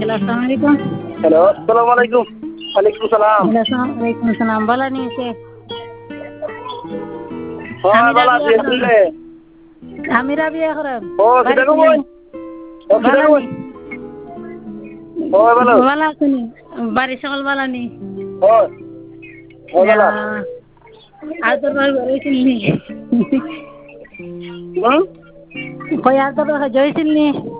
Hello আসসালামু আলাইকুম। Hello আসসালামু আলাইকুম। ওয়ালাইকুম সালাম। হ্যালো আসসালামু আলাইকুম সালাম বালা নিয়েছে। হ্যাঁ আমিরা ভালো বিয়া আছি করেন আলহামদুলিল্লাহ। আমিরা বিয়া করেন ও কিটা বাড়িতে নেই কই? ও কিটা বালা কই? নি ও ভালো। বালা আছে নি বাড়ি সকল বালা নি ও ও ভালো। আর তোর বাড়ি জয়ছিল নি হুম? কই আর তোর বাড়ি জয়ছিল নি